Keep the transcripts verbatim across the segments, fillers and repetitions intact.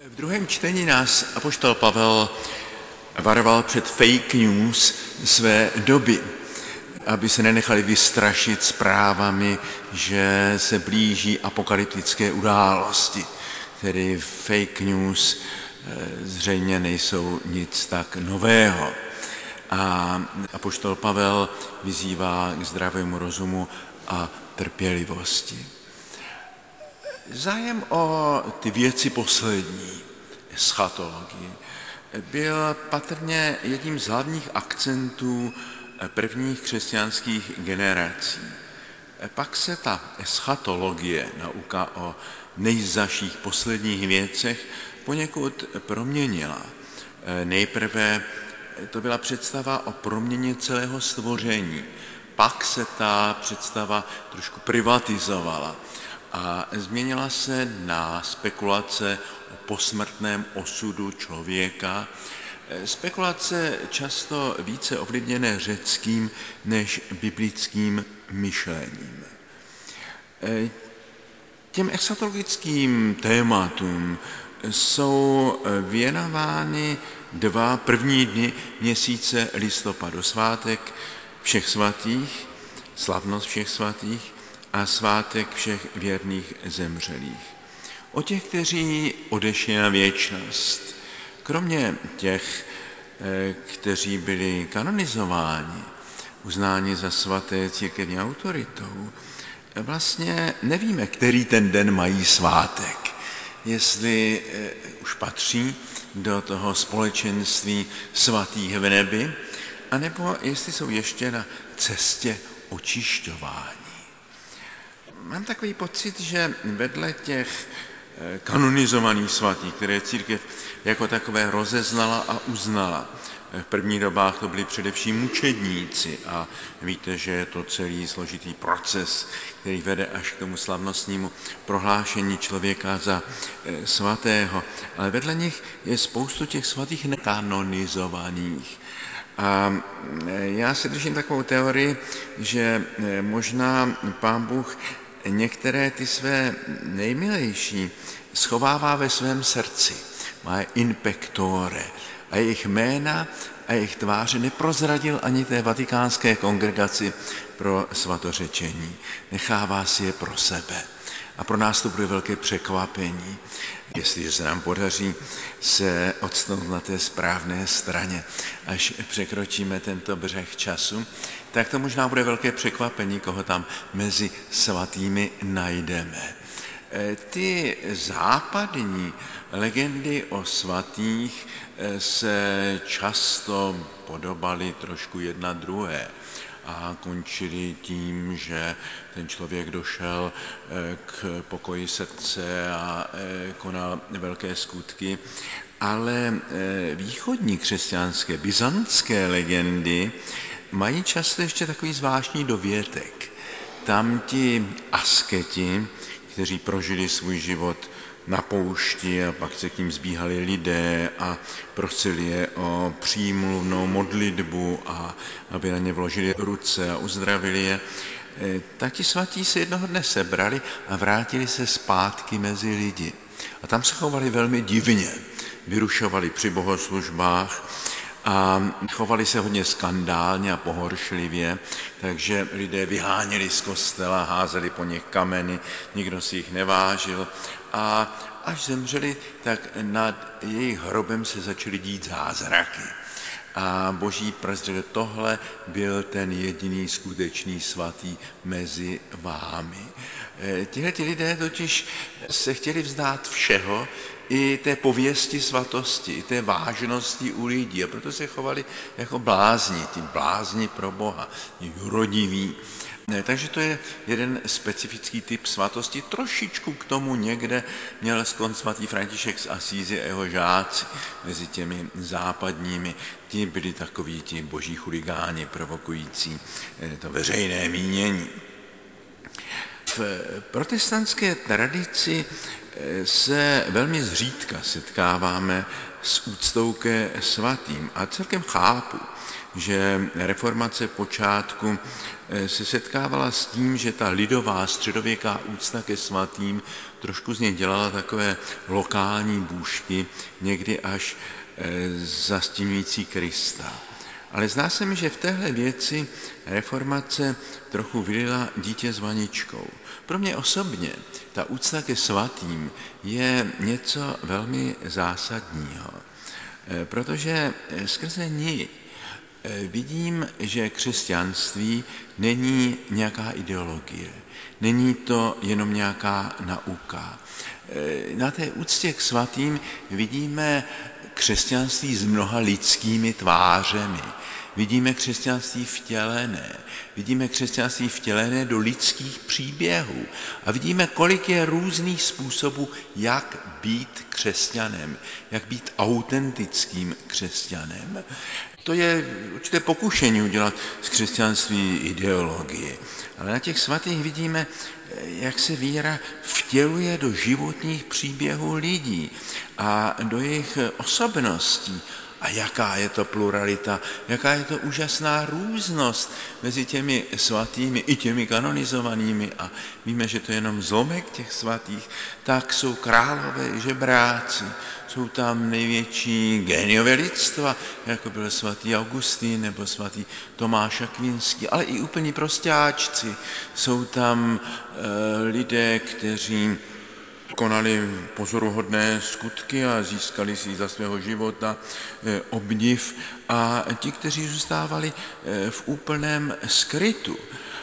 V druhém čtení nás apoštol Pavel varoval před fake news své doby, aby se nenechali vystrašit zprávami, že se blíží apokalyptické události. Tedy fake news zřejmě nejsou nic tak nového. A apoštol Pavel vyzývá k zdravému rozumu a trpělivosti. Zájem o ty věci poslední, eschatologii, byl patrně jedním z hlavních akcentů prvních křesťanských generací. Pak se ta eschatologie, nauka o nejzazších posledních věcech, poněkud proměnila. Nejprve to byla představa o proměně celého stvoření. Pak se ta představa trošku privatizovala a změnila se na spekulace o posmrtném osudu člověka. Spekulace často více ovlivněné řeckým než biblickým myšlením. Těm eschatologickým tématům jsou věnovány dva první dny měsíce listopadu. Svátek všech svatých, slavnost všech svatých a svátek všech věrných zemřelých. O těch, kteří odešli na věčnost, kromě těch, kteří byli kanonizováni, uznáni za svaté církevní autoritou, vlastně nevíme, který ten den mají svátek. Jestli už patří do toho společenství svatých v nebi, anebo jestli jsou ještě na cestě očišťování. Mám takový pocit, že vedle těch kanonizovaných svatých, které církev jako takové rozeznala a uznala, v prvních dobách to byli především mučedníci a víte, že je to celý složitý proces, který vede až k tomu slavnostnímu prohlášení člověka za svatého. Ale vedle nich je spoustu těch svatých nekanonizovaných. A já se držím takovou teorii, že možná Pán Bůh některé ty své nejmilejší schovává ve svém srdci. Má je in pectore. A jejich jména a jejich tváře neprozradil ani té vatikánské kongregaci pro svatořečení. Nechává si je pro sebe. A pro nás to bude velké překvapení, jestliže se nám podaří se odstnout na té správné straně. Až překročíme tento břeh času, tak to možná bude velké překvapení, koho tam mezi svatými najdeme. Ty západní legendy o svatých se často podobaly trošku jedna druhé a končili tím, že ten člověk došel k pokoji srdce a konal velké skutky. Ale východní křesťanské, byzantské legendy mají často ještě takový zvláštní dovětek. Tam ti asketi, kteří prožili svůj život na poušti a pak se k ním zbíhali lidé a prosili je o přímluvnou modlitbu a aby na ně vložili ruce a uzdravili je, tak ti svatí se jednoho dne sebrali a vrátili se zpátky mezi lidi. A tam se chovali velmi divně. Vyrušovali při bohoslužbách a chovali se hodně skandálně a pohoršlivě, takže lidé vyháněli z kostela, házeli po nich kameny, nikdo si jich nevážil a až zemřeli, tak nad jejich hrobem se začaly dít zázraky. A Boží prst, že tohle byl ten jediný skutečný svatý mezi vámi. Tihleti lidé totiž se chtěli vzdát všeho, i té pověsti svatosti, i té vážnosti u lidí. A proto se chovali jako blázni, ti blázni pro Boha, jurodiví. Takže to je jeden specifický typ svatosti. Trošičku k tomu někde měl sklon svatý František z Asízy a jeho žáci mezi těmi západními. Ti byli takoví ti boží chuligáni, provokující to veřejné mínění. V protestantské tradici se velmi zřídka setkáváme s úctou ke svatým a celkem chápu, že reformace počátku se setkávala s tím, že ta lidová středověká úcta ke svatým trošku z něj dělala takové lokální bůžky, někdy až zastínující Krista. Ale zdá se mi, že v téhle věci reformace trochu vylila dítě s vaničkou. Pro mě osobně ta úcta ke svatým je něco velmi zásadního, protože skrze ní vidím, že křesťanství není nějaká ideologie, není to jenom nějaká nauka. Na té úctě k svatým vidíme křesťanství s mnoha lidskými tvářemi. Vidíme křesťanství vtělené. Vidíme křesťanství vtělené do lidských příběhů. A vidíme, kolik je různých způsobů, jak být křesťanem, jak být autentickým křesťanem. To je určité pokušení udělat z křesťanství ideologii. Ale na těch svatých vidíme, jak se víra vtěluje do životních příběhů lidí a do jejich osobností. A jaká je to pluralita, jaká je to úžasná různost mezi těmi svatými i těmi kanonizovanými. A víme, že to je jenom zlomek těch svatých, tak jsou králové i žebráci, jsou tam největší géniové lidstva, jako byl svatý Augustín nebo svatý Tomáš Akvinský, ale i úplní prostáčci. Jsou tam e, lidé, kteří konali pozoruhodné skutky a získali si za svého života obdiv a ti, kteří zůstávali v úplném skrytu.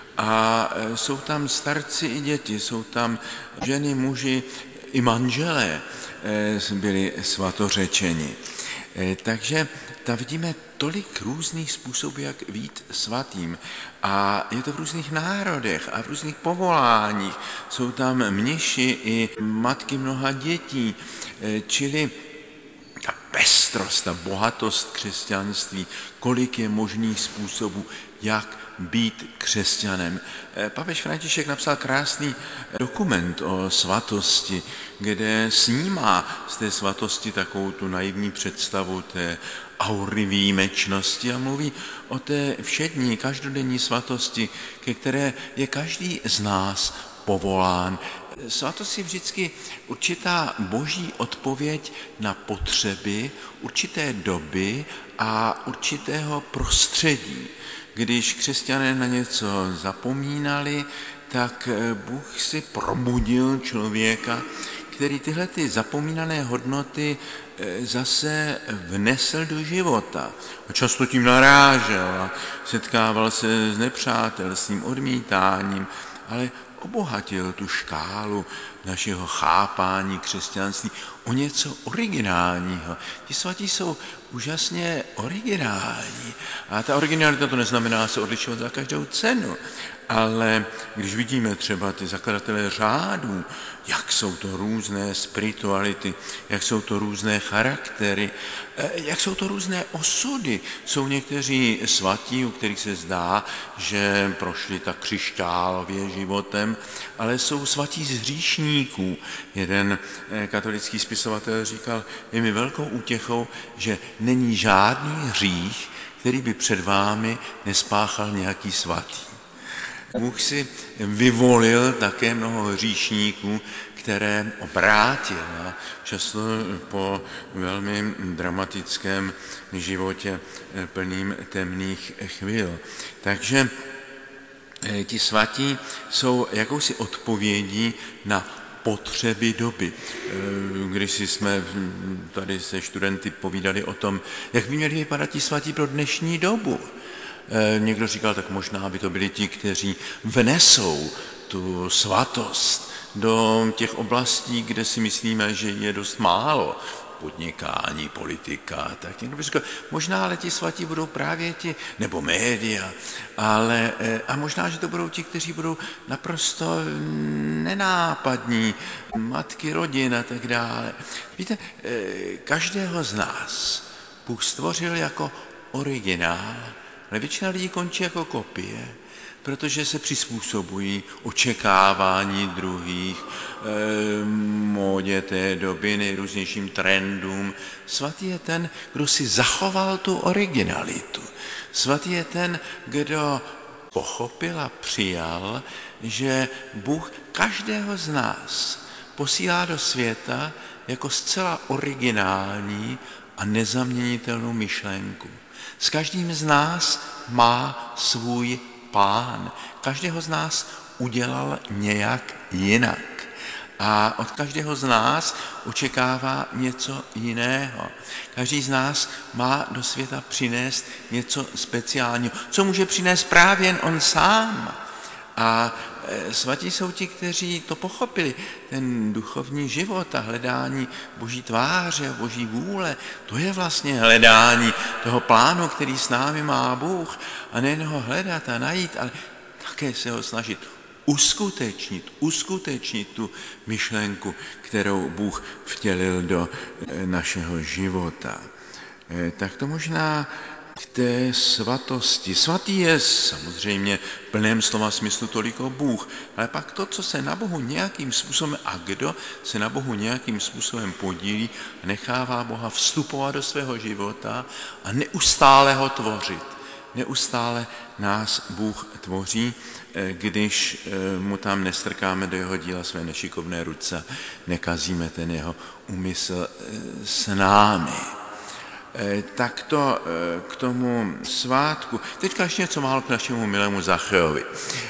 A jsou tam starci i děti, jsou tam ženy, muži i manželé byli svatořečeni. Takže tam vidíme tolik různých způsobů, jak být svatým. A je to v různých národech a v různých povoláních. Jsou tam mniši i matky mnoha dětí. Čili ta pestrost, ta bohatost křesťanství, kolik je možných způsobů, jak být křesťanem. Papež František napsal krásný dokument o svatosti, kde snímá z té svatosti takovou tu naivní představu té aury výjimečnosti a mluví o té všední, každodenní svatosti, ke které je každý z nás povolán. Svatost je vždycky určitá boží odpověď na potřeby určité doby a určitého prostředí. Když křesťané na něco zapomínali, tak Bůh si probudil člověka, který tyhle ty zapomínané hodnoty zase vnesl do života. A často tím narážel a setkával se s nepřátelstvím, odmítáním, ale obohatil tu škálu našeho chápání křesťanství o něco originálního. Ti svatí jsou úžasně originální. A ta originalita to neznamená se odlišovat za každou cenu. Ale když vidíme třeba ty zakladatelé řádů, jak jsou to různé spirituality, jak jsou to různé charaktery, jak jsou to různé osudy. Jsou někteří svatí, u kterých se zdá, že prošli tak křišťálově životem, ale jsou svatí z hříšníků. Jeden katolický spisovatel říkal, je mi velkou útěchou, že není žádný hřích, který by před vámi nespáchal nějaký svatý. Bůh si vyvolil také mnoho hříšníků, které obrátil a často po velmi dramatickém životě plným temných chvil. Takže ti svatí jsou jakousi odpovědí na potřeby doby. Když jsme tady se studenty povídali o tom, jak by měli vypadat ti svatí pro dnešní dobu. Někdo říkal, tak možná by to byli ti, kteří vnesou tu svatost do těch oblastí, kde si myslíme, že je dost málo. Podnikání, politika, tak někdo by říkal, možná ale ti svatí budou právě ti, nebo média, ale, a možná, že to budou ti, kteří budou naprosto nenápadní, matky rodin a tak dále. Víte, každého z nás Bůh stvořil jako originál, ale většina lidí končí jako kopie, protože se přizpůsobují očekávání druhých, e, módě té doby, nejrůznějším trendům. Svatý je ten, kdo si zachoval tu originalitu. Svatý je ten, kdo pochopil a přijal, že Bůh každého z nás posílá do světa jako zcela originální a nezaměnitelnou myšlenku. S každým z nás má svůj plán. Každého z nás udělal nějak jinak. A od každého z nás očekává něco jiného. Každý z nás má do světa přinést něco speciálního, co může přinést právě jen on sám. A svatí jsou ti, kteří to pochopili, ten duchovní život a hledání Boží tváře, Boží vůle, to je vlastně hledání toho plánu, který s námi má Bůh. A nejen ho hledat a najít, ale také se ho snažit uskutečnit, uskutečnit tu myšlenku, kterou Bůh vtělil do našeho života. Tak to možná k té svatosti. Svatý je samozřejmě v plném slova smyslu toliko Bůh, ale pak to, co se na Bohu nějakým způsobem a kdo se na Bohu nějakým způsobem podílí, nechává Boha vstupovat do svého života a neustále ho tvořit. Neustále nás Bůh tvoří, když mu tam nestrkáme do jeho díla své nešikovné ruce, nekazíme ten jeho úmysl s námi. Tak to k tomu svátku. Teďka ještě něco málo k našemu milému Zacheovi.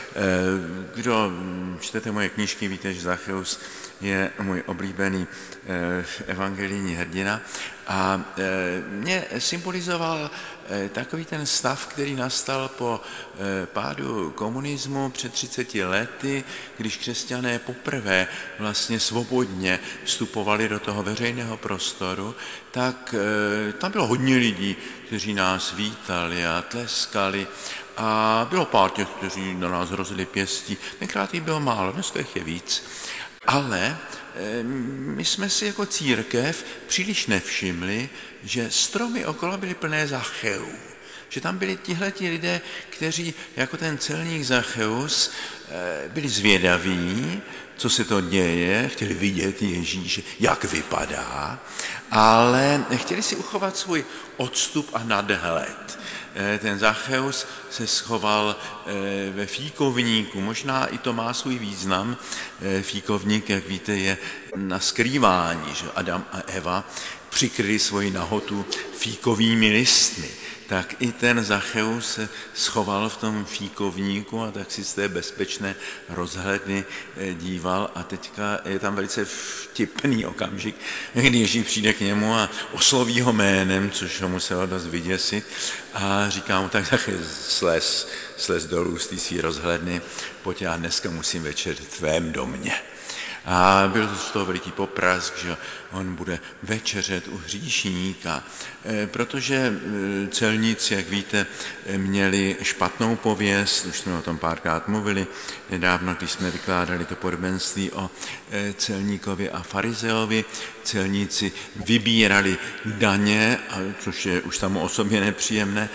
Kdo čtete moje knížky, víte, že Zacheus je můj oblíbený evangelijní hrdina a mě symbolizoval takový ten stav, který nastal po pádu komunismu před třiceti lety, když křesťané poprvé vlastně svobodně vstupovali do toho veřejného prostoru, tak tam bylo hodně lidí, kteří nás vítali a tleskali a bylo pár těch, kteří na nás hrozili pěstí. Tenkrát jich bylo málo, dneska jich je víc. Ale my jsme si jako církev příliš nevšimli, že stromy okolo byly plné Zacheů. Že tam byli tihleti lidé, kteří jako ten celník Zacheus byli zvědaví, co se to děje, chtěli vidět Ježíše, jak vypadá, ale chtěli si uchovat svůj odstup a nadhled. Ten Zacheus se schoval ve fíkovníku, možná i to má svůj význam. Fíkovník, jak víte, je na skrývání, že Adam a Eva přikryli svoji nahotu fíkovými listmi. Tak i ten Zacheus se schoval v tom fíkovníku a tak si z té bezpečné rozhledny díval a teďka je tam velice vtipný okamžik, kdy Ježíš přijde k němu a osloví ho jménem, což ho muselo dost vyděsit a říká mu, tak Zacheus, slez, slez dolů z té svý rozhledny, pojď, já dneska musím večeřit v tvém domě. A byl to z toho veliký poprask, že on bude večeřet u hříšníka, protože celníci, jak víte, měli špatnou pověst, už jsme o tom párkrát mluvili, nedávno, když jsme vykládali to podobenství o celníkovi a farizeovi, celníci vybírali daně, což je už samo o sobě nepříjemné,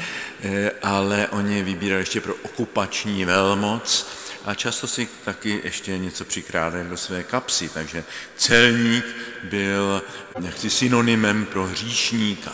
ale oni vybírali ještě pro okupační velmoc, a často si taky ještě něco přikrádali do své kapsy, takže celník byl jaksi synonymem pro hříšníka.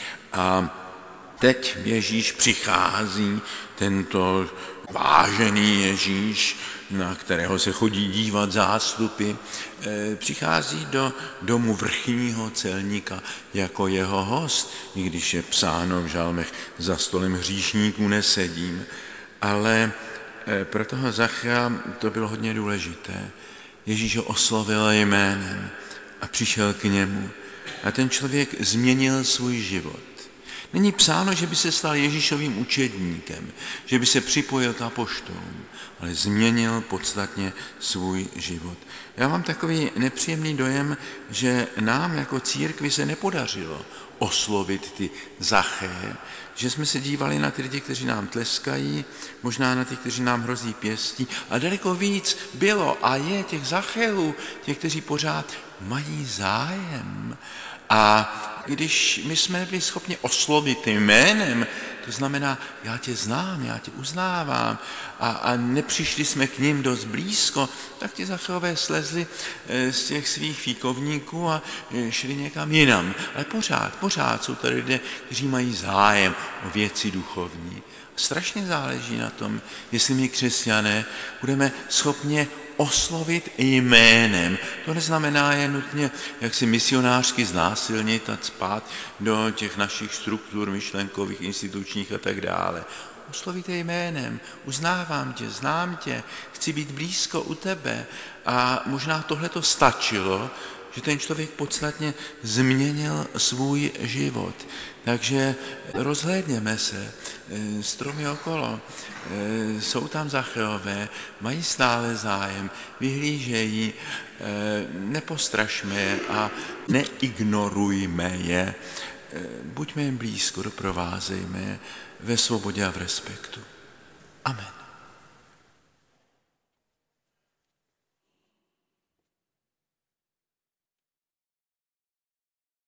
A teď Ježíš přichází, tento vážený Ježíš, na kterého se chodí dívat zástupy, přichází do domu vrchního celníka jako jeho host, i když je psáno v žalmech, za stolem hříšníků nesedím, ale pro toho Zachea to bylo hodně důležité. Ježíš ho oslovil jménem a přišel k němu. A ten člověk změnil svůj život. Není psáno, že by se stal Ježíšovým učedníkem, že by se připojil k apoštolům, ale změnil podstatně svůj život. Já mám takový nepříjemný dojem, že nám jako církvi se nepodařilo oslovit ty Zacheje, že jsme se dívali na ty lidi, kteří nám tleskají, možná na ty, kteří nám hrozí pěstí, a daleko víc bylo a je těch Zacheů, těch, kteří pořád mají zájem. A když my jsme nebyli schopni oslovit jménem, to znamená, já tě znám, já tě uznávám, a, a nepřišli jsme k ním dost blízko, tak ti Zacheové slezli z těch svých fíkovníků a šli někam jinam. Ale pořád, pořád jsou tady lidé, kteří mají zájem o věci duchovní. Strašně záleží na tom, jestli my křesťané budeme schopni oslovit jménem. To neznamená je nutně jak si misionářsky znásilnit a cpát do těch našich struktur myšlenkových, institučních a tak dále. Oslovíte jménem, uznávám tě, znám tě, chci být blízko u tebe. A možná tohle to stačilo, že ten člověk podstatně změnil svůj život. Takže rozhlédněme se, stromy okolo, jsou tam Zacheové, mají stále zájem, vyhlížejí, nepostrašme je a neignorujme je. Buďme jim blízko, doprovázejme je ve svobodě a v respektu. Amen.